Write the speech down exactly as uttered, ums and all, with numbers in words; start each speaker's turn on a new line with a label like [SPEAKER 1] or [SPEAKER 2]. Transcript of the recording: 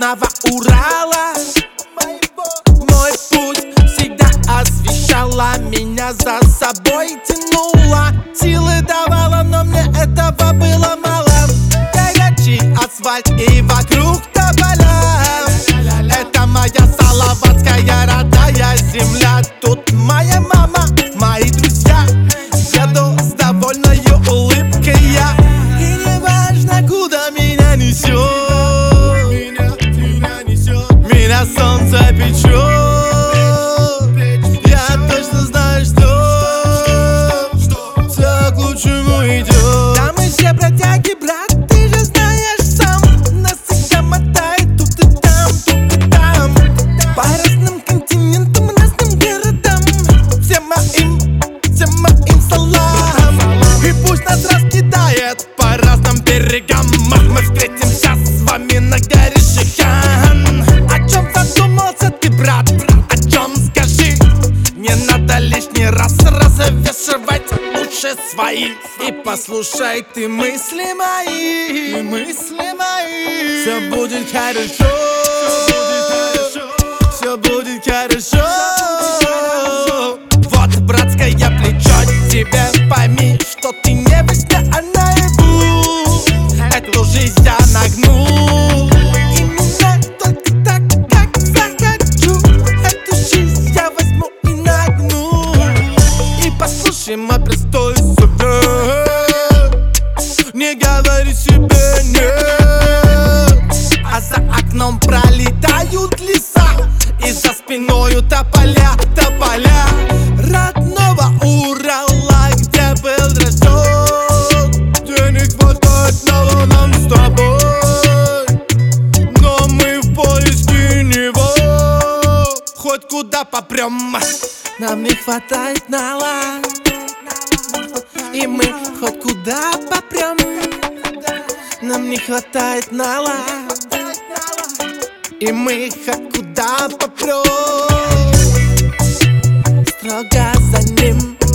[SPEAKER 1] родного Урала. Мой путь всегда освещала, меня за собой тянула, силы давала, но мне этого было мало. Горячий асфальт и вокруг тополя, это моя салаватская родная земля. Тут моя мама, мои друзья, еду с довольной улыбкой я. И не важно, куда меня несет, меня, меня несет, меня солнце печет. Я точно знаю, что все к лучшему идет. Да мы все бродяги, брат, ты же знаешь сам. Нас всегда мотает тут и там, тут и там, по разным континентам, разным городам. Всем моим, всем моим салам. И пусть нас раскидает по разным берегам, мы встретимся с вами на горе Шихан. О чем задумался ты, брат? О чем скажи? Не надо лишний раз развешивать уши свои. И послушай ты мысли мои, мысли мои. Все будет хорошо, все будет хорошо. Вот братское плечо тебе, пойми, что ты не во сне, а наяву. Эту жизнь я нагну именно только так, как захочу. Эту жизнь я возьму и нагну. И послушай мой простой совет: не говори себе нет. А за окном пролетают леса, и за спиною тополя, тополя родного Урала, где был рожден. Денег хватает на нам с тобой, но мы в поиске него. Хоть куда попрем, нам не хватает нала. И мы хоть куда попрем, нам не хватает нала. И мы хоть куда попрем, строго за ним.